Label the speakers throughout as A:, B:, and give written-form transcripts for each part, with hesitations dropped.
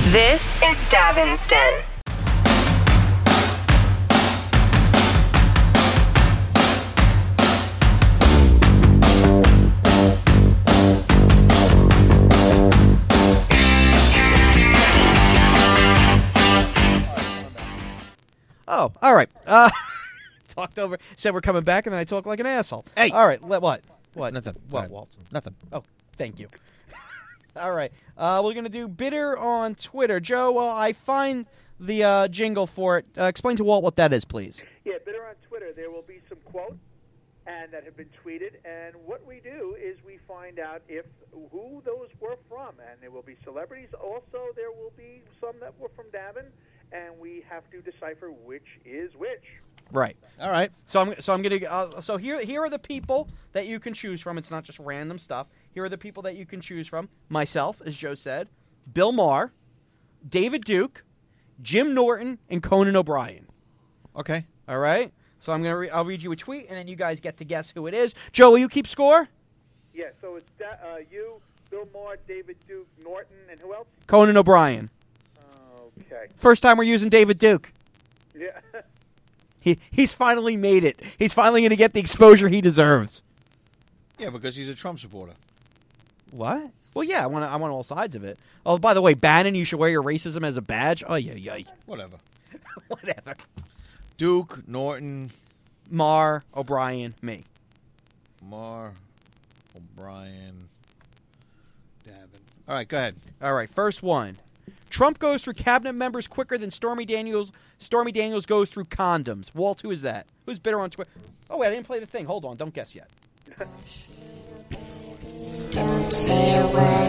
A: This is Davinston.
B: Oh, all right. Talked over. Said we're coming back, and then I talk like an asshole.
C: Hey.
B: All right. What?
C: Nothing.
B: What, Walt?
C: Nothing.
B: Oh, thank you. All right. We're going to do Bitter on Twitter. Joe, I find the jingle for it. Explain to Walt what that is, please.
D: Yeah, Bitter on Twitter. There will be some quotes and that have been tweeted, and what we do is we find out who those were from, and there will be celebrities. Also, there will be some that were from Davin, and we have to decipher which is which.
B: Right.
C: All right.
B: So I'm going to. So here are the people that you can choose from. It's not just random stuff. Here are the people that you can choose from. Myself, as Joe said, Bill Maher, David Duke, Jim Norton, and Conan O'Brien.
C: Okay.
B: All right. So I'll read you a tweet, and then you guys get to guess who it is. Joe, will you keep score?
D: Yeah. So it's you, Bill Maher, David Duke, Norton, and who else?
B: Conan O'Brien.
D: Okay.
B: First time we're using David Duke.
D: Yeah.
B: He's finally made it. He's finally going to get the exposure he deserves.
C: Yeah, because he's a Trump supporter.
B: What? Well, yeah, I want all sides of it. Oh, by the way, Bannon, you should wear your racism as a badge. Oh, yeah.
C: Whatever.
B: Whatever.
C: Duke, Norton,
B: Maher, O'Brien, me.
C: Maher, O'Brien, Davin. All right, go ahead.
B: All right, first one. Trump goes through cabinet members quicker than Stormy Daniels goes through condoms. Walt, who is that? Who's bitter on Twitter? Oh, wait, I didn't play the thing. Hold on. Don't guess yet.
E: Don't say a word.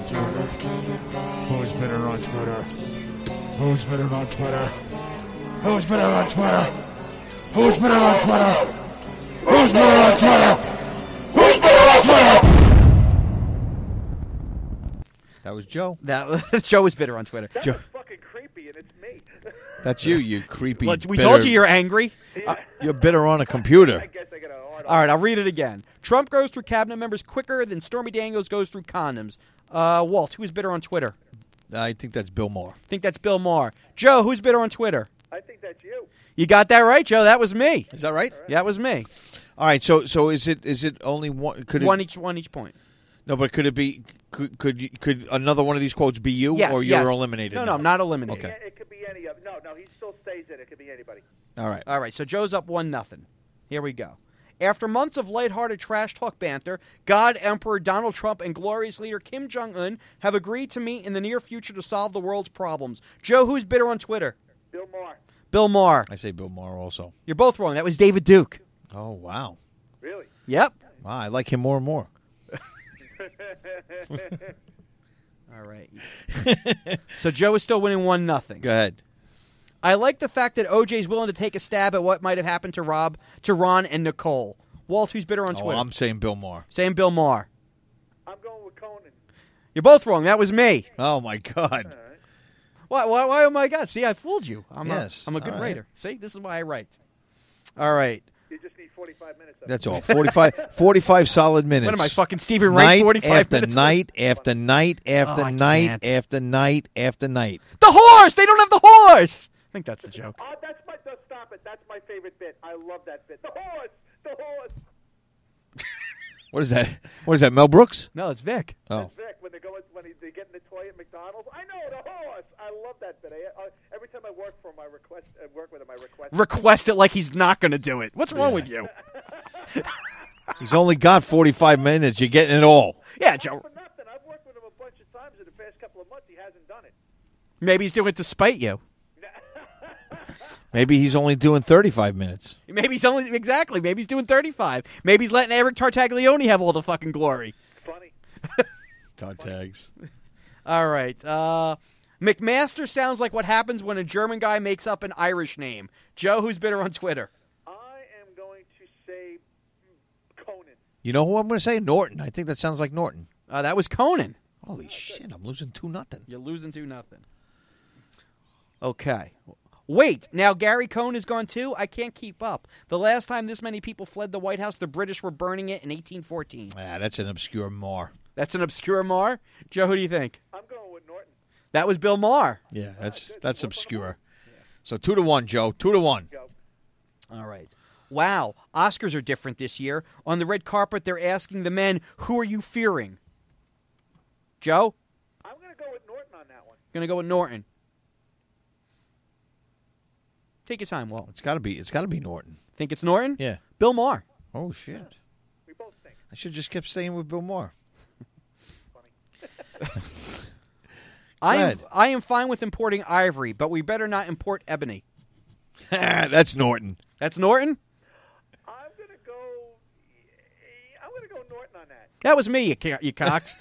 F: Who's bitter on Twitter? Who's bitter on Twitter? Who's bitter on Twitter? Who's bitter on Twitter? Who's bitter on Twitter? Who's bitter on Twitter?
C: That was Joe.
B: Joe is bitter on Twitter.
D: That was fucking creepy, and it's me.
C: That's you creepy.
B: We
C: bitter-
B: told you you're angry.
C: You're bitter on a computer.
D: I guess I got a hard
B: All right, I'll read it again. Trump goes through cabinet members quicker than Stormy Daniels goes through condoms. Walt, who's bitter on Twitter?
C: I think that's Bill Maher.
B: I think that's Bill Maher. Joe, who's bitter on Twitter?
D: I think that's you.
B: You got that right, Joe. That was me.
C: Is that right?
B: Yeah, that was me.
C: All right. So is it only one? Could it,
B: One each point.
C: No, but could it be? Could another one of these quotes be you,
B: Yes,
C: or you're
B: yes.
C: eliminated?
B: No,
C: now?
B: I'm not eliminated.
C: Okay.
D: It could be any of No, he still stays in. It could be anybody.
C: All right.
B: All right, so Joe's up 1-0. Here we go. After months of lighthearted trash talk banter, God Emperor Donald Trump and glorious leader Kim Jong-un have agreed to meet in the near future to solve the world's problems. Joe, who's bitter on Twitter?
D: Bill Maher.
B: Bill Maher.
C: I say Bill Maher also.
B: You're both wrong. That was David Duke.
C: Oh wow.
D: Really?
B: Yep.
C: Wow, I like him more and more.
B: All right. So Joe is still winning 1-0.
C: Go ahead.
B: I like the fact that OJ's willing to take a stab at what might have happened to Ron, and Nicole. Walt, who's bitter on Twitter?
C: I'm saying Bill Maher.
B: Saying Bill Maher.
D: I'm going with Conan.
B: You're both wrong. That was me.
C: Oh my God.
B: Why oh my God? See, I fooled you. I'm a good
C: All right.
B: writer. See, this is why I write. All right.
D: You just need 45 minutes.
C: That's all. 45 solid minutes.
B: What am I, fucking Stephen Wright? 45
C: after
B: minutes?
C: night after night after
B: Oh, I
C: night
B: can't.
C: after night after night.
B: The horse! They don't have the horse! I think that's the joke.
D: Stop it. That's my favorite bit. I love that bit. The horse! The horse!
C: What is that? What is that, Mel Brooks?
B: No, it's Vic.
C: Oh.
D: Vic, when they get in the toy at McDonald's. I know, the horse! I love that bit. Every time I work for him, I work with him, I request.
B: Request it like he's not going to do it. What's wrong with you?
C: He's only got 45 minutes. You're getting it all.
B: Yeah, Joe.
D: For nothing. I've worked with him a bunch of times in the past couple of months. He hasn't done it.
B: Maybe he's doing it to spite you.
C: Maybe he's only doing 35 minutes.
B: Maybe he's maybe he's doing 35. Maybe he's letting Eric Tartaglione have all the fucking glory.
D: Funny.
C: Todd tags.
B: All right. McMaster sounds like what happens when a German guy makes up an Irish name. Joe, who's bitter on Twitter?
D: I am going to say Conan.
C: You know who I'm going to say? Norton. I think that sounds like Norton.
B: That was Conan.
C: Holy shit, I'm losing 2-0.
B: You're losing 2-0. Okay. Wait, now Gary Cohn is gone too? I can't keep up. The last time this many people fled the White House, the British were burning it in 1814.
C: Ah, that's an obscure Maher.
B: That's an obscure Mar? Joe, who do you think?
D: I'm going with Norton.
B: That was Bill Maher.
C: Yeah, that's obscure. So 2-1, Joe. 2-1.
B: All right. Wow. Oscars are different this year. On the red carpet, they're asking the men, who are you fearing? Joe?
D: I'm going to go with Norton on that one.
B: Going to go with Norton. Take your time, Walt.
C: It's got to be Norton.
B: Think it's Norton?
C: Yeah.
B: Bill Maher.
C: Oh shit.
D: We both think.
C: I should just kept staying with Bill Maher.
B: I am fine with importing ivory, but we better not import ebony.
C: That's Norton.
B: That's Norton?
D: I'm going to go Norton on that.
B: That was me, you cocks.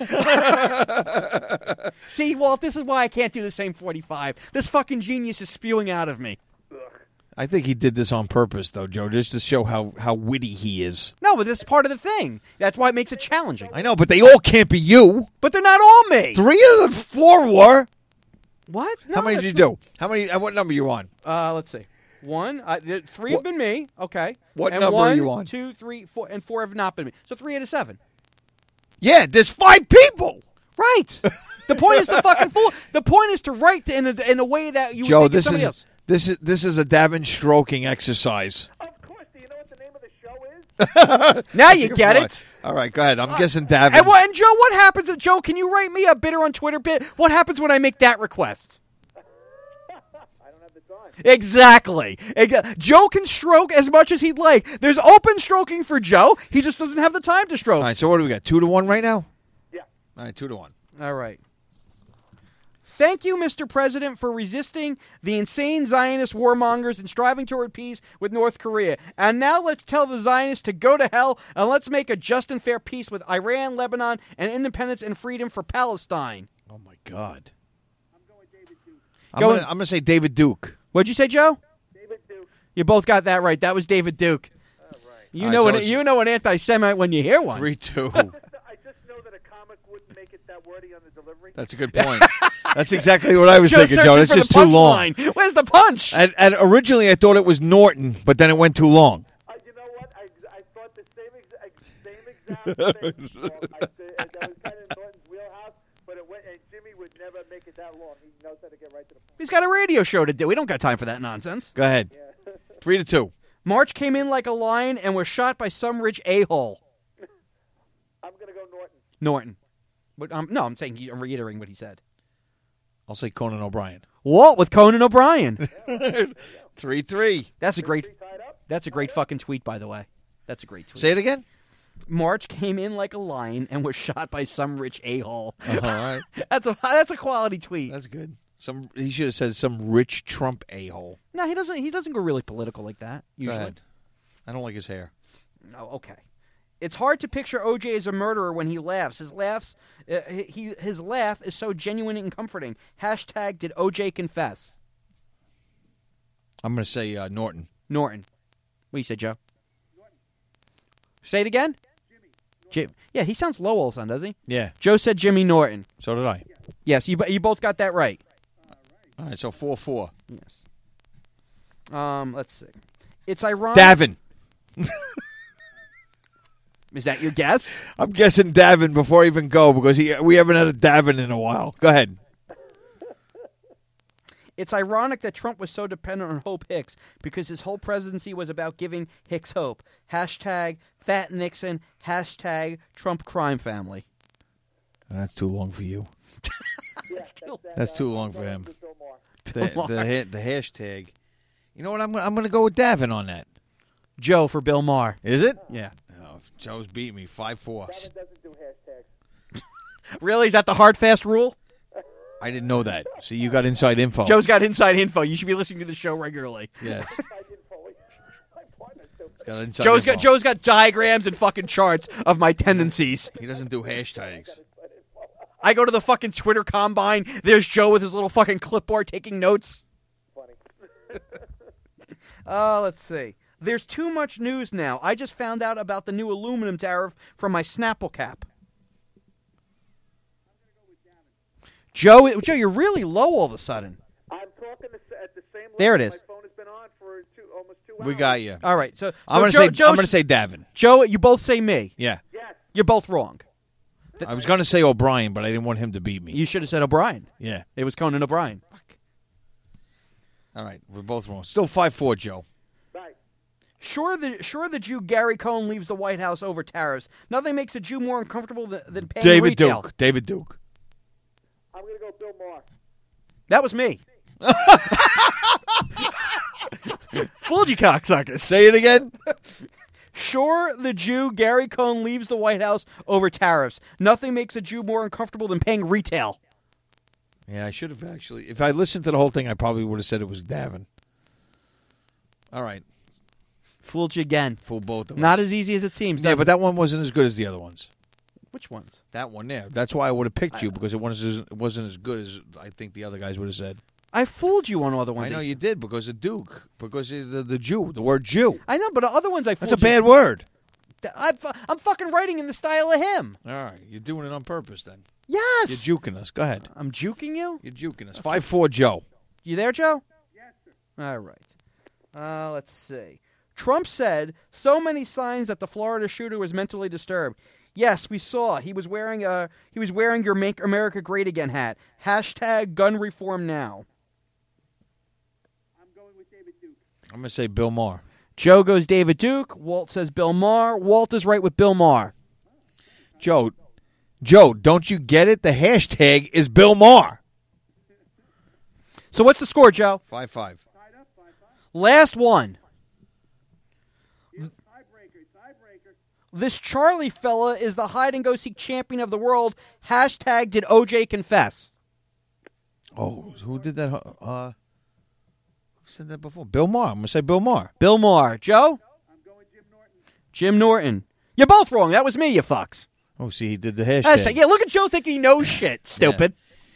B: See, Walt, this is why I can't do the same 45. This fucking genius is spewing out of me.
C: I think he did this on purpose, though, Joe, just to show how witty he is.
B: No, but this is part of the thing. That's why it makes it challenging.
C: I know, but they all can't be you.
B: But they're not all me.
C: 3 of the 4 were.
B: What? No,
C: How many did you do? How many? What number you on?
B: Let's see. 1, 3 have been me. Okay.
C: What
B: and
C: number are you on?
B: 1, 2, 3, 4, and 4 have not been me. So 3 out of 7.
C: Yeah, there's 5 people.
B: Right. The point is to fucking fool. The point is to write in a way that you
C: Joe,
B: would think it's somebody else.
C: this is a Davin stroking exercise.
D: Of course. Do you know what the name of the show is?
B: Now you get it.
C: All right, go ahead. I'm guessing Davin.
B: And Joe, what happens? Joe, can you write me a bitter on Twitter bit? What happens when I make that request?
D: I don't have the time.
B: Exactly. Joe can stroke as much as he'd like. There's open stroking for Joe. He just doesn't have the time to stroke.
C: All right, so what do we got? 2-1 right now?
D: Yeah.
C: All right, 2-1.
B: All right. Thank you, Mr. President, for resisting the insane Zionist warmongers and striving toward peace with North Korea. And now let's tell the Zionists to go to hell, and let's make a just and fair peace with Iran, Lebanon, and independence and freedom for Palestine.
C: Oh, my God.
D: I'm going David Duke.
C: I'm going to say David Duke.
B: What'd you say, Joe?
D: David Duke.
B: You both got that right. That was David Duke.
D: All right.
B: You
C: All
B: know
C: right,
B: an
C: so
B: you know an anti-Semite when you hear one.
C: 3-2.
D: I just know that a comic wouldn't make it that wordy on the delivery.
C: That's a good point. That's exactly what I was thinking, Joe.
B: searching
C: It's
B: for
C: just
B: the
C: too long.
B: punchline. Where's the punch?
C: And originally I thought it was Norton, but then it went too long.
D: You know what? I thought the same exact thing. That was kind of in Norton's wheelhouse, but it went, and Jimmy would never make it that long. He knows how to get right to the point.
B: He's got a radio show to do. We don't got time for that nonsense.
C: Go ahead. 3-2.
B: March came in like a lion and was shot by some rich a-hole.
D: I'm going to go Norton.
B: Norton. But, no, I'm reiterating what he said.
C: I'll say Conan O'Brien.
B: Walt with Conan O'Brien.
C: 3-3.
B: That's a great.
D: Tied up.
B: That's a great fucking tweet, by the way. That's a great tweet.
C: Say it again.
B: March came in like a lion and was shot by some rich a-hole.
C: All right.
B: That's a quality tweet.
C: That's good. He should have said some rich Trump a-hole.
B: No, he doesn't. He doesn't go really political like that.
C: Go
B: Usually.
C: ahead. I don't like his hair.
B: No, okay. It's hard to picture OJ as a murderer when he laughs. His laugh is so genuine and comforting. Hashtag did OJ confess?
C: I'm going to say Norton.
B: Norton. What do you say, Joe? Norton. Say it again? Jimmy. Yeah, he sounds low all of a sudden, doesn't he?
C: Yeah.
B: Joe said Jimmy Norton.
C: So did I.
B: Yes, you both got that right.
C: All right, so 4-4.
B: Yes. Let's see. It's ironic.
C: Davin.
B: Is that your guess?
C: I'm guessing Davin before I even go because we haven't had a Davin in a while. Go ahead.
B: It's ironic that Trump was so dependent on Hope Hicks because his whole presidency was about giving Hicks hope. Hashtag Fat Nixon. Hashtag Trump crime family.
C: That's too long for you. That's too long for him. The hashtag. You know what? I'm going to go with Davin on that.
B: Joe for Bill Maher.
C: Is it?
B: Yeah.
C: Oh, Joe's beat me 5-4.
D: Davin doesn't do hashtags.
B: Really? Is that the hard, fast rule?
C: I didn't know that. See, you got inside info.
B: Joe's got inside info. You should be listening to the show regularly.
C: Yes.
D: My partner's so
C: He's got inside info.
B: Joe's got diagrams and fucking charts of my tendencies.
C: He doesn't do hashtags.
B: I go to the fucking Twitter combine. There's Joe with his little fucking clipboard taking notes.
D: funny.
B: Let's see. There's too much news now. I just found out about the new aluminum tariff from my Snapple cap. Joe, you're really low all of a sudden.
D: I'm talking at the same level.
B: There it is.
D: My phone has been on for almost 2 hours.
C: We got you.
B: All right, so
C: I'm going to say Davin.
B: Joe, you both say me.
C: Yeah.
D: Yes.
B: You're both wrong.
C: I was going to say O'Brien, but I didn't want him to beat me.
B: You should have said O'Brien.
C: Yeah.
B: It was Conan O'Brien.
C: All right, we're both wrong. Still 5-4, Joe.
D: Right.
B: Sure, the Jew Gary Cohn leaves the White House over tariffs. Nothing makes a Jew more uncomfortable than paying retail.
C: David Duke.
D: I'm going to go Bill Maher.
B: That was me. Fooled you, cocksuckers.
C: Say it again.
B: Sure, the Jew Gary Cohn leaves the White House over tariffs. Nothing makes a Jew more uncomfortable than paying retail.
C: Yeah, I should have actually. If I listened to the whole thing, I probably would have said it was Davin. All right.
B: Fooled you again.
C: Fooled both of us.
B: Not as easy as it seems.
C: Yeah, but that one wasn't as good as the other ones.
B: Which ones?
C: That one there. That's why I would have picked you, because it wasn't as good as I think the other guys would have said.
B: I fooled you on all the ones.
C: I know you did, because of Duke. Because of the Jew. The word Jew.
B: I know, but the other ones I fooled
C: That's a
B: you.
C: bad word.
B: I'm fucking writing in the style of him.
C: All right. You're doing it on purpose then.
B: Yes.
C: You're juking us. Go ahead.
B: I'm juking you?
C: You're juking us. 5-4, Joe.
B: You there, Joe?
D: Yes, sir.
B: All right. Let's see. Trump said so many signs that the Florida shooter was mentally disturbed. Yes, we saw. He was wearing your Make America Great Again hat. Hashtag gun reform now.
D: I'm going with David Duke.
C: I'm going to say Bill Maher.
B: Joe goes David Duke. Walt says Bill Maher. Walt is right with Bill Maher.
C: Joe, don't you get it? The hashtag is Bill Maher.
B: So what's the score, Joe?
C: 5-5.
D: Tied up, 5-5.
B: Last one.
D: Tiebreaker.
B: This Charlie fella is the hide-and-go-seek champion of the world. Hashtag did OJ confess?
C: Oh, who did that? Who said that before? Bill Maher. I'm going to say Bill Maher.
B: Bill Maher. Joe?
D: I'm going Jim Norton.
B: Jim Norton. You're both wrong. That was me, you fucks.
C: Oh, see, he did the hashtag.
B: Yeah, look at Joe thinking he knows shit, stupid.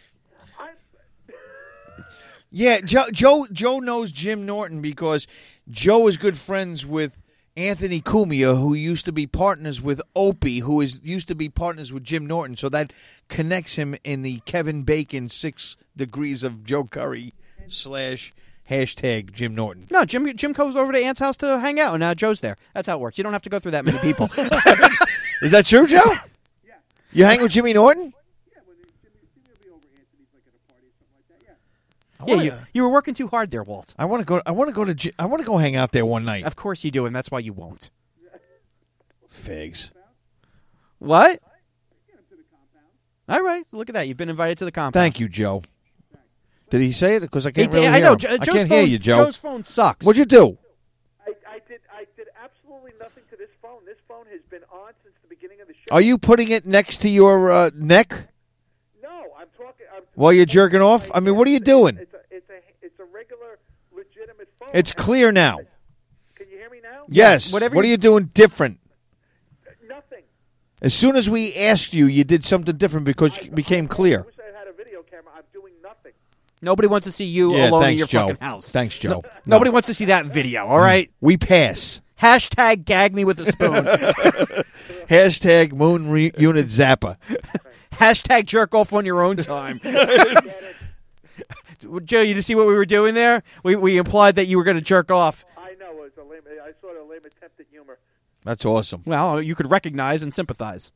C: Yeah, Joe knows Jim Norton because Joe is good friends with Anthony Cumia, who used to be partners with Opie, who used to be partners with Jim Norton. So that connects him in the Kevin Bacon 6 Degrees of Joe Curry / hashtag Jim Norton.
B: No, Jim goes over to Ant's house to hang out, and now Joe's there. That's how it works. You don't have to go through that many people.
C: Is that true, Joe?
D: Yeah.
C: You hang with Jimmy Norton?
D: Yeah, when Jimmy will be over Anthony's like at a party or something like that. Yeah.
B: You were working too hard there, Walt.
C: I want to go hang out there one night.
B: Of course you do, and that's why you won't.
C: Figs.
B: What?
D: Get him to the compound.
B: All right, look at that. You've been invited to the compound.
C: Thank you, Joe. Did he say it? Because I can't
B: He did.
C: really
B: I
C: hear
B: know.
C: him.
B: Joe's
C: I can't
B: phone,
C: hear you, Joe.
B: Joe's phone sucks.
C: What'd you do?
D: I did absolutely nothing to this phone. This phone has been on since the beginning of the show.
C: Are you putting it next to your neck
D: No, I'm talking.
C: while you're jerking off? I mean, what are you doing?
D: It's a regular, legitimate phone.
C: It's clear now.
D: Can you hear me now?
C: Yes.
B: whatever
C: What
B: you-
C: are you doing different?
D: Nothing.
C: As soon as we asked you, you did something different because it became
D: I
C: clear.
D: wish I had a video camera. I'm doing nothing.
B: Nobody wants to see you
C: Yeah,
B: alone in
C: thanks,
B: your
C: Joe.
B: fucking house.
C: Thanks, Joe.
B: Nobody wants to see that video, all right?
C: We pass.
B: Hashtag gag me with a spoon.
C: Hashtag Moon Unit Zappa.
B: Hashtag jerk off on your own time. Joe, you see what we were doing there? We implied that you were going to jerk off.
D: I know. It was a lame. I saw a lame attempt at humor.
C: That's awesome.
B: Well, you could recognize and sympathize.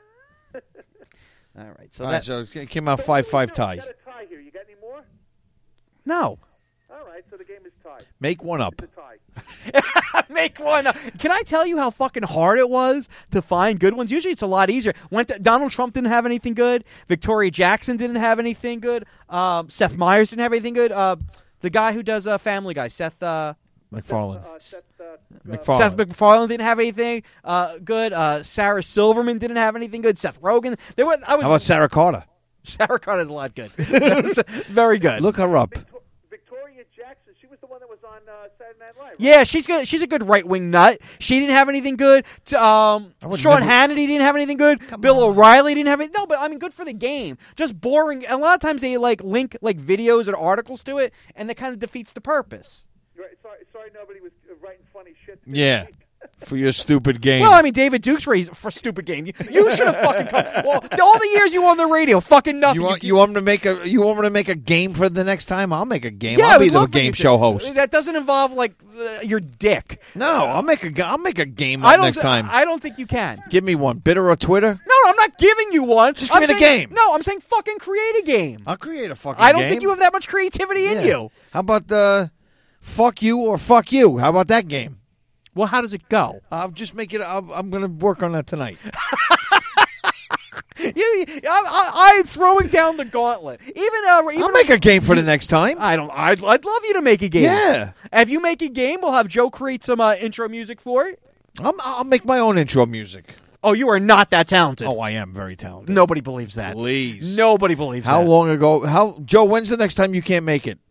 B: All right. So
C: All
B: that
C: right, so it came out 5-5 tie.
D: You got a tie here. You got any more?
B: no.
D: All right. So the game is tied.
C: Make one up.
D: It's a tie.
B: Make one. Can I tell you how fucking hard it was to find good ones? Usually it's a lot easier. Donald Trump didn't have anything good. Victoria Jackson didn't have anything good. Seth Meyers didn't have anything good. The guy who does Family Guy, Seth
C: MacFarlane.
D: Seth
B: MacFarlane didn't have anything good. Sarah Silverman didn't have anything good. Seth Rogen.
C: How about Sarah Carter?
B: Sarah Carter's a lot good. Very good.
C: Look her up.
D: Victoria Jackson. She was the one that was on Saturday Night Live. Right?
B: Yeah, she's good. She's a good right wing nut. She didn't have anything good. Sean Hannity didn't have anything good. Bill O'Reilly didn't have it. No, but I mean, good for the game. Just boring. A lot of times they link videos and articles to it, and that kind of defeats the purpose.
D: Right, sorry, nobody was writing funny shit.
C: Yeah. for your stupid game.
B: Well, I mean, David Duke's raised for a stupid game. You should have fucking come. Well, all the years you were on the radio, fucking nothing.
C: You want me to make a game for the next time? I'll make a game.
B: Yeah,
C: I'll be
B: we'd
C: the
B: love for you
C: game
B: to.
C: show host.
B: That doesn't involve like your dick.
C: No, I'll make a game next time.
B: I don't think you can.
C: Give me one. Bitter or Twitter?
B: No, I'm not giving you one.
C: Just give me the game.
B: No, I'm saying fucking create a game.
C: I'll create a fucking
B: I don't
C: game.
B: think you have that much creativity in you.
C: How about fuck you or fuck you? How about that game?
B: Well, how does it go?
C: I'll just make it. I'm going to work on that tonight.
B: I'm throwing down the gauntlet.
C: I'll make a game for the next time.
B: I'd love you to make a game.
C: Yeah.
B: If you make a game, we'll have Joe create some intro music for it.
C: I'll make my own intro music.
B: Oh, you are not that talented.
C: Oh, I am very talented.
B: Nobody believes that.
C: Please.
B: Nobody believes that.
C: How long ago? Joe, when's the next time you can't make it?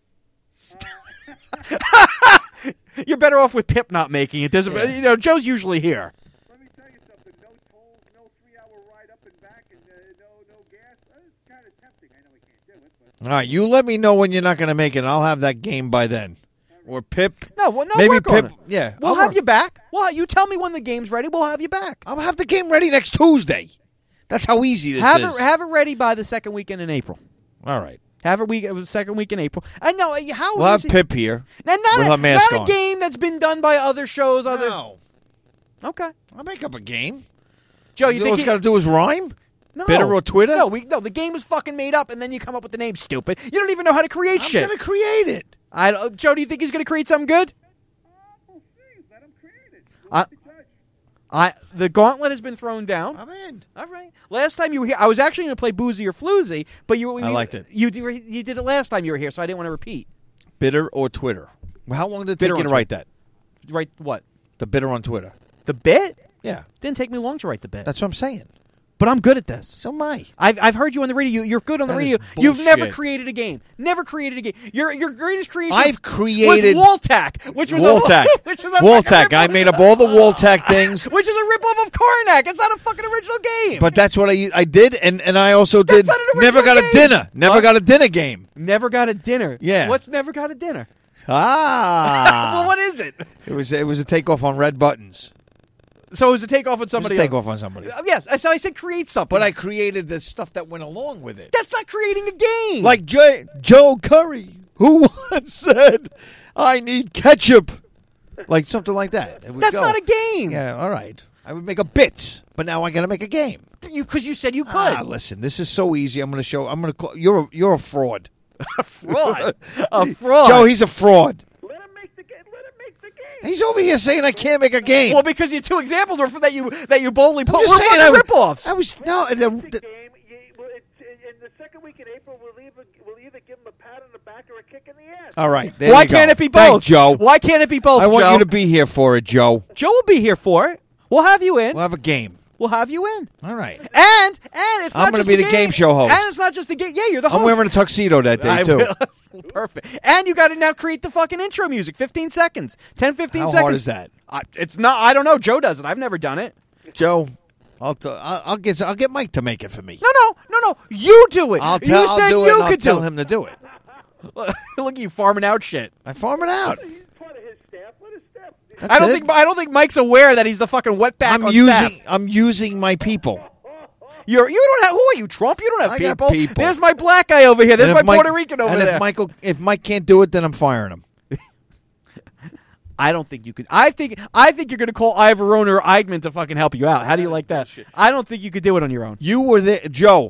B: You're better off with Pip not making it. Joe's usually here.
D: Let me tell you something. No tolls, no 3-hour ride up and back, and no gas. It's kind of tempting. I know we can't do it, but...
C: All right, you let me know when you're not going to make it. I'll have that game by then. Or Pip.
B: No,
C: maybe
B: work
C: Pip.
B: on it.
C: Yeah,
B: We'll have you back. Well, you tell me when the game's ready. We'll have you back.
C: I'll have the game ready next Tuesday. That's how easy this is.
B: Have it ready by the second weekend in April.
C: All right.
B: Have it second week in April. I know how.
C: We'll have Pip here.
B: And
C: with a mask
B: not
C: on.
B: a game that's been done by other shows.
C: No.
B: Okay.
C: I'll make up a game.
B: Joe,
C: You think what's got to do is rhyme?
B: No.
C: Bitter or Twitter?
B: No, the game was fucking made up, and then you come up with the name. Stupid. You don't even know how to create shit.
C: I'm going to create it.
B: Joe, do you think he's going to create something good?
D: We'll see. Let him create it.
B: The gauntlet has been thrown down.
C: I'm in.
B: All right. Last time you were here, I was actually going to play Boozy or Floozy, but
C: I liked it.
B: You did it last time you were here, so I didn't want to repeat.
C: Bitter or Twitter? Well, how long did it
B: Bitter
C: take you to
B: on
C: write that?
B: Write what?
C: The bitter on Twitter.
B: The bit?
C: Yeah.
B: Didn't take me long to write the bit.
C: That's what I'm saying.
B: But I'm good at this.
C: So am I.
B: I've heard you on the radio. You're good on the
C: That
B: radio.
C: is
B: You've never
C: bullshit.
B: created a game. Never created a game. Your greatest creation
C: I've created
B: was Waltac, which was
C: Waltac.
B: which is a
C: Waltac.
B: fucking
C: I
B: ripoff-
C: made up all the Waltac things.
B: Which is a ripoff of Karnak. It's not a fucking original game.
C: But that's what I did, and I also did.
B: not an
C: Never
B: original
C: got a
B: game.
C: dinner. Never
B: What?
C: got a dinner game.
B: Never got a dinner.
C: Yeah.
B: What's never got a dinner?
C: Ah.
B: Well, what is it?
C: It was a takeoff on Red Buttons.
B: So it was a takeoff on
C: It was
B: somebody
C: a
B: else.
C: takeoff on somebody.
B: Yes. So I said create something.
C: But I created the stuff that went along with it.
B: That's not creating a game.
C: Like Joe Curry, who once said, "I need ketchup," like something like that. It would
B: that's
C: go.
B: not a game.
C: Yeah, all right. I would make a bit, but now I got to make a game.
B: Because you said you could.
C: Listen, this is so easy. I'm going to show. I'm going to call you're a fraud.
B: Fraud. A fraud.
C: Joe, he's a fraud.
D: Let him make the game. Let him make the game.
C: He's over here saying I can't make a game.
B: Well, because your two examples were that you boldly
C: I'm
B: put
C: just
B: were
C: saying
B: fucking ripoffs.
C: I was no.
D: The game. In the second week in April, we'll either give him a pat on the back or a kick in the ass.
C: All right. There
B: Why
C: you go.
B: can't it be
C: Thanks,
B: both?
C: Joe?
B: Why can't it be both,
C: I want
B: Joe?
C: you to be here for it, Joe.
B: Joe will be here for it. We'll have you in.
C: We'll have a game.
B: We'll have you in.
C: All right.
B: And it's not
C: I'm gonna
B: just
C: be the game show host.
B: And it's not just the game. Yeah, you're the host.
C: I'm wearing a tuxedo that day
B: I
C: too.
B: will. Perfect. And you got to now create the fucking intro music. 15 seconds. 10, 15
C: How
B: seconds.
C: hard is that?
B: It's not. I don't know. Joe does it. I've never done it.
C: Joe, I'll get Mike to make it for me.
B: No. You do it.
C: I'll
B: you
C: tell.
B: said
C: I'll do it.
B: you
C: And I'll
B: could
C: tell
B: do
C: him to do it.
B: it. Look at you farming out shit.
C: I farm it out.
D: He's part of his staff. Let his staff.
C: That's
B: I
C: it.
B: don't think Mike's aware that he's the fucking wetback on staff.
C: I'm using my people.
B: You don't have. Who are you, Trump? You don't have
C: I got
B: people.
C: people.
B: There's my black guy over here. There's
C: And
B: my
C: if Mike-
B: Puerto Rican over
C: and
B: there.
C: if Mike can't do it, then I'm firing him.
B: I don't think you could. I think you're going to call Ivorone or Eidman to fucking help you out. How do you like that? I don't think you could do it on your own.
C: You were there, Joe.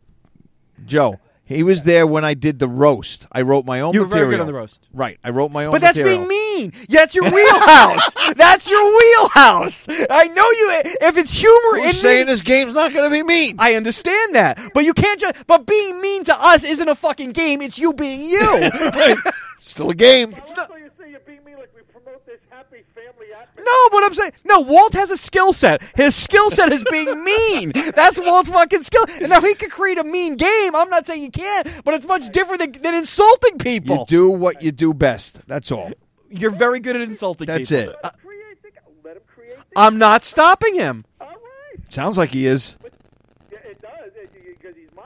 C: He was there when I did the roast. I wrote my own
B: You were
C: material.
B: very good on the roast.
C: Right. I wrote my own
B: But that's
C: material.
B: being mean. Yeah, it's your wheelhouse. That's your wheelhouse. I know you. If it's humor in
C: Who's saying
B: me,
C: this game's not going to be mean?
B: I understand that. But you can't just. But being mean to us isn't a fucking game. It's you being you.
C: Still a game.
B: not-
D: So you say you're being me like we promote this happy family atmosphere.
B: No, but I'm saying no. Walt has a skill set. His skill set is being mean. That's Walt's fucking skill. And now he could create a mean game. I'm not saying he can't, but it's much different than insulting people.
C: You do what you do best. That's all.
B: You're very good at insulting
C: That's
B: people.
C: it.
D: Let him create the
B: I'm not stopping him.
D: All right.
C: Sounds like he is.
D: Yeah, it does because he's mocking you.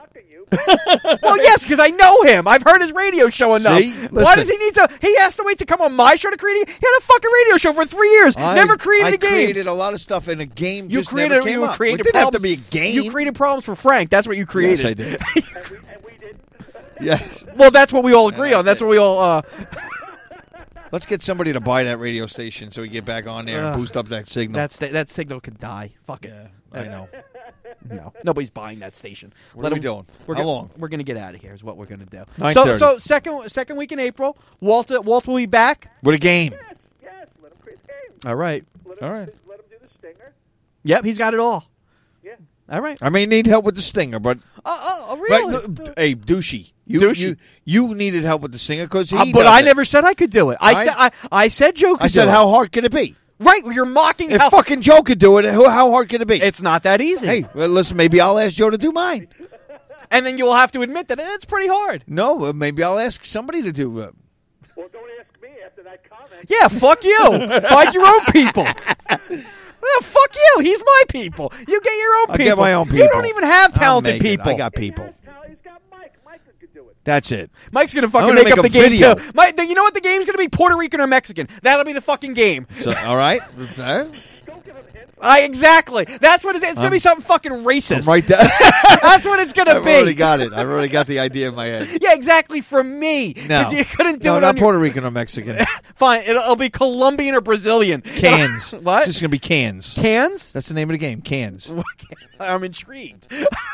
B: Well, yes, because I know him. I've heard his radio show enough.
C: See?
B: Why
C: Listen.
B: does he need to? He has to wait to come on my show to create. He had a fucking radio show for 3 years. Never created a game.
C: I created a lot of stuff in a game.
B: You
C: just
B: created.
C: never came
B: You
C: up.
B: created
C: It didn't have to
B: problems.
C: be a game.
B: You created problems for Frank. That's what you created.
C: Yes, I did.
D: And we didn't.
C: Yes.
B: Well, that's what we all agree on. That's what we all.
C: Let's get somebody to buy that radio station so we get back on there and boost up that signal.
B: That signal could die. Fuck it.
C: Yeah, I know.
B: No, nobody's buying that station.
C: What are we doing?
B: We're
C: How
B: gonna,
C: long?
B: We're going to get out of here. Is what we're going to do.
C: 9:30.
B: So second week in April, Walt will be back.
C: With a game.
D: Yes, let him create the game.
B: All right.
D: Let him,
C: All right.
D: Let him do the stinger.
B: Yep, he's got it all.
D: Yeah.
B: All right.
C: I may need help with the stinger, but
B: Really?
C: hey, douchey. You needed help with the stinger because he.
B: But
C: does
B: I
C: it.
B: never said I could do it. I said Joe could
C: I said,
B: do it.
C: how hard could it be?
B: Right, you're mocking
C: If
B: how
C: fucking Joe could do it, how hard could it be?
B: it's not that easy.
C: Hey, well, listen, maybe I'll ask Joe to do mine.
B: And then you will have to admit that it's pretty hard.
C: No, maybe I'll ask somebody to do it.
D: Well, don't ask me after that comment.
B: Yeah, fuck you. Find your own people. Well, fuck you. He's my people. You get your own
C: I'll
B: people.
C: get my own
B: You
C: people.
B: don't even have
C: I'll
B: talented
C: make it.
B: people.
C: I got people.
D: He's got Mike. Mike could do it.
C: That's it.
B: Mike's gonna
C: I'm
B: fucking
C: gonna
B: make up
C: make
B: the
C: a
B: game
C: video.
B: too. You know what the game's gonna be? Puerto Rican or Mexican. That'll be the fucking game.
C: So, all right.
D: Don't give him hints.
B: Exactly. That's what it's gonna be. Something fucking racist.
C: I'm right there.
B: That's what it's gonna
C: I've
B: be.
C: already got it. I've already got the idea in my head.
B: Yeah, exactly. From me.
C: No,
B: 'Cause you couldn't do
C: no,
B: it
C: not
B: on your...
C: Puerto Rican or Mexican.
B: Fine. It'll be Colombian or Brazilian.
C: Cans.
B: What?
C: It's just gonna be cans.
B: Cans?
C: That's the name of the game. Cans.
B: I'm intrigued.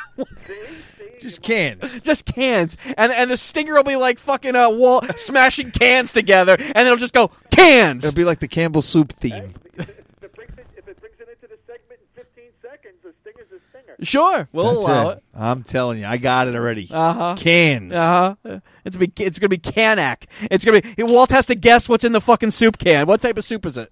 C: Just cans.
B: Just cans, and the stinger will be like fucking wall smashing cans together, and it'll just go cans.
C: It'll be like the Campbell soup theme.
D: If it brings it into the segment in 15 seconds, the stinger's a stinger.
B: Sure, we'll
C: That's
B: allow it.
C: I'm telling you, I got it already.
B: Cans.
C: Cans.
B: It's gonna be Canac. It's gonna be Walt has to guess what's in the fucking soup can. What type of soup is it?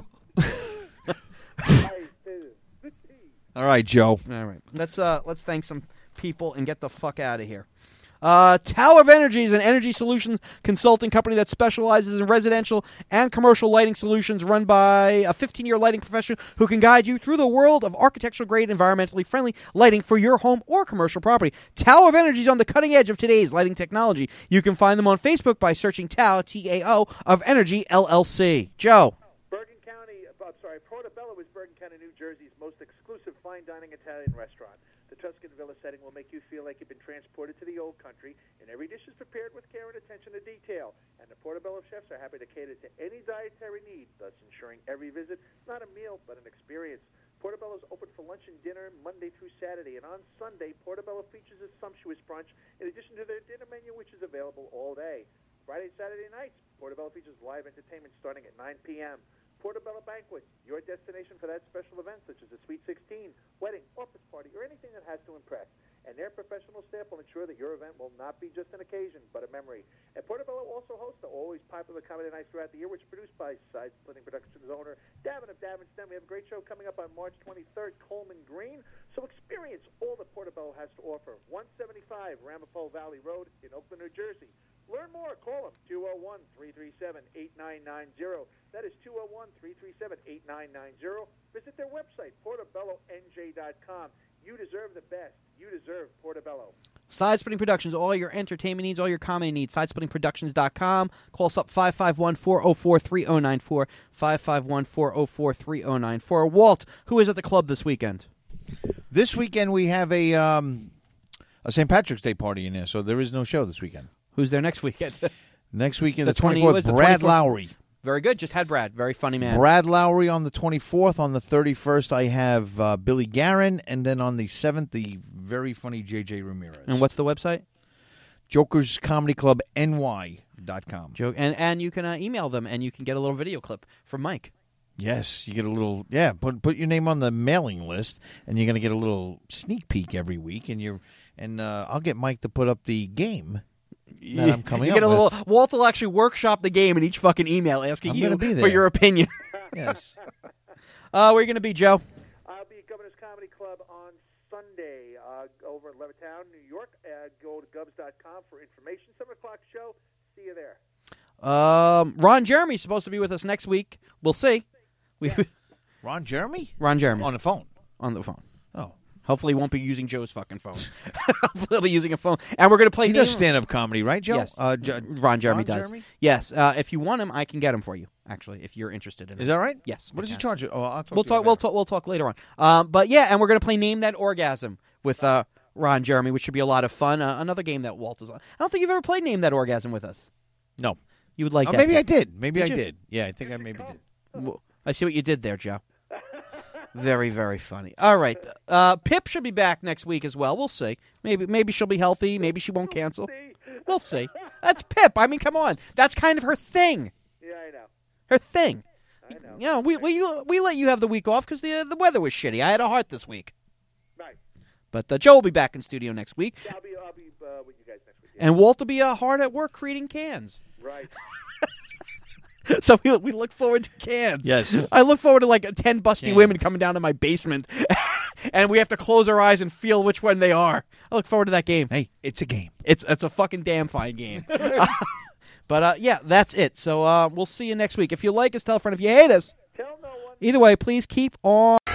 C: All right, Joe.
B: All right, let's thank some people and get the fuck out of here. Tower of Energy is an energy solutions consulting company that specializes in residential and commercial lighting solutions, run by a 15-year lighting professional who can guide you through the world of architectural-grade, environmentally friendly lighting for your home or commercial property. Tower of Energy is on the cutting edge of today's lighting technology. You can find them on Facebook by searching Tao, T-A-O, of Energy, LLC. Joe.
D: Portobello is Bergen County, New Jersey's most exclusive fine dining Italian restaurant. The Tuscan Villa setting will make you feel like you've been transported to the old country, and every dish is prepared with care and attention to detail. And the Portobello chefs are happy to cater to any dietary need, thus ensuring every visit is not a meal but an experience. Portobello is open for lunch and dinner Monday through Saturday, and on Sunday, Portobello features a sumptuous brunch in addition to their dinner menu, which is available all day. Friday and Saturday nights, Portobello features live entertainment starting at 9 p.m. Portobello Banquet, your destination for that special event such as a Sweet 16, wedding, office party, or anything that has to impress. And their professional staff will ensure that your event will not be just an occasion, but a memory. And Portobello also hosts the always popular comedy nights throughout the year, which is produced by Side Splitting Productions owner Davin of Davinston. We have a great show coming up on March 23rd, Coleman Green. So experience all that Portobello has to offer. 175 Ramapo Valley Road in Oakland, New Jersey. Learn more. Call them, 201-337-8990. That is 201-337-8990. Visit their website, portobellonj.com. You deserve the best. You deserve Portobello.
B: Sidesplitting Productions, all your entertainment needs, all your comedy needs. Sidesplittingproductions.com. Call us up 551-404-3094. 551-404-3094. Walt, who is at the club this weekend?
C: This weekend we have a St. Patrick's Day party in there, so there is no show this weekend.
B: Who's there next weekend?
C: Next weekend,
B: The
C: the
B: 24th,
C: 24th, Brad
B: 24th.
C: Lowry.
B: Very good. Just had Brad. Very funny man.
C: Brad Lowry on the 24th. On the 31st, I have Billy Guerin. And then on the 7th, the very funny J.J. Ramirez.
B: And what's the website?
C: JokersComedyClubNY.com.
B: And you can email them, and you can get a little video clip from Mike.
C: Yes, you get a little, put your name on the mailing list, and you're going to get a little sneak peek every week. And I'll get Mike to put up the game that I'm coming
B: you
C: up
B: get a
C: with.
B: little. Walt will actually workshop the game in each fucking email, asking
C: I'm
B: you
C: gonna be
B: for
C: there.
B: your opinion.
C: Yes.
B: Where are you going to be, Joe?
D: I'll be at Governor's Comedy Club on Sunday over in Levittown, New York. Go to gubs.com for information. 7 o'clock show. See you there.
B: Ron Jeremy's supposed to be with us next week. We'll see.
C: Ron Jeremy?
B: Ron Jeremy
C: On the phone.
B: on the phone.
C: Oh.
B: Hopefully, he won't be using Joe's fucking phone. Hopefully, he'll be using a phone. And we're going to play.
C: He does stand-up comedy, right, Joe?
B: Yes. Ron Jeremy does.
C: Jeremy?
B: Yes. If you want him, I can get him for you. Actually, if you're interested in it.
C: Is that right?
B: Yes.
C: What does he
B: I can.
C: charge? Oh, I'll talk.
B: We'll
C: to you
B: talk.
C: later.
B: We'll talk later on. But yeah, and we're going to play Name That Orgasm with Ron Jeremy, which should be a lot of fun. Another game that Walt is on. I don't think you've ever played Name That Orgasm with us.
C: No.
B: You would like that.
C: Maybe
B: game.
C: I did. Maybe
B: Did
C: I
B: you?
C: did. Yeah, I think I maybe did.
B: Well, I see what you did there, Joe. Very, very funny. All right. Pip should be back next week as well. We'll see. Maybe she'll be healthy. Maybe she won't cancel. We'll see. That's Pip. I mean, come on. That's kind of her thing.
D: Yeah, I know.
B: Her thing.
D: I know.
B: You know, we let you have the week off because the weather was shitty. I had a heart this week.
D: Right.
B: But Joe will be back in studio next week.
D: I'll be with you guys next week. Yeah.
B: And Walt will be hard at work creating cans.
D: Right.
B: So we look forward to cans.
C: Yes.
B: I look forward to like 10 busty
C: Cans.
B: women coming down to my basement, and we have to close our eyes and feel which one they are. I look forward to that game.
C: Hey, it's a game.
B: It's a fucking damn fine game. But yeah, that's it. So we'll see you next week. If you like us, tell a friend. If you hate us,
D: Tell no one.
B: either way, please keep on.